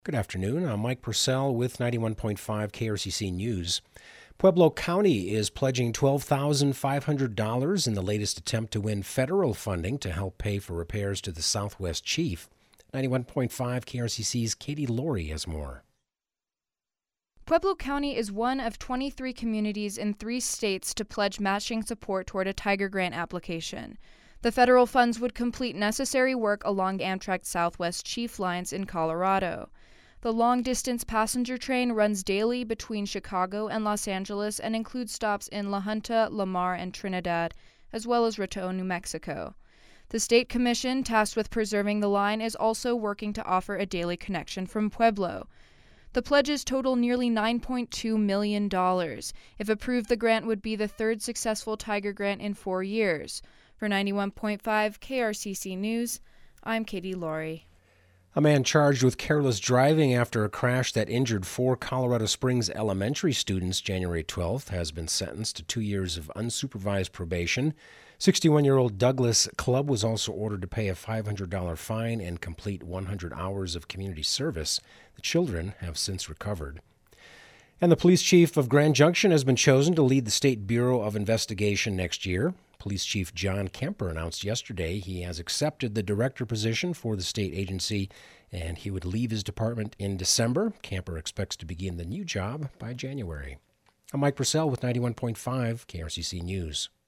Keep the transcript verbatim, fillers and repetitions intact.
Good afternoon. I'm Mike Purcell with ninety-one point five K R C C News. Pueblo County is pledging twelve thousand five hundred dollars in the latest attempt to win federal funding to help pay for repairs to the Southwest Chief. ninety-one point five K R C C's Katie Laurie has more. Pueblo County is one of twenty-three communities in three states to pledge matching support toward a Tiger Grant application. The federal funds would complete necessary work along Amtrak's Southwest Chief lines in Colorado. The long-distance passenger train runs daily between Chicago and Los Angeles and includes stops in La Junta, Lamar, and Trinidad, as well as Raton, New Mexico. The state commission tasked with preserving the line is also working to offer a daily connection from Pueblo. The pledges total nearly nine point two million dollars. If approved, the grant would be the third successful Tiger Grant in four years. For ninety-one point five K R C C News, I'm Katie Laurie. A man charged with careless driving after a crash that injured four Colorado Springs elementary students January twelfth has been sentenced to two years of unsupervised probation. sixty-one-year-old Douglas Clubb was also ordered to pay a five hundred dollars fine and complete one hundred hours of community service. The children have since recovered. And the police chief of Grand Junction has been chosen to lead the State Bureau of Investigation next year. Police Chief John Kemper announced yesterday he has accepted the director position for the state agency, and he would leave his department in December. Kemper expects to begin the new job by January. I'm Mike Purcell with ninety-one point five K R C C News.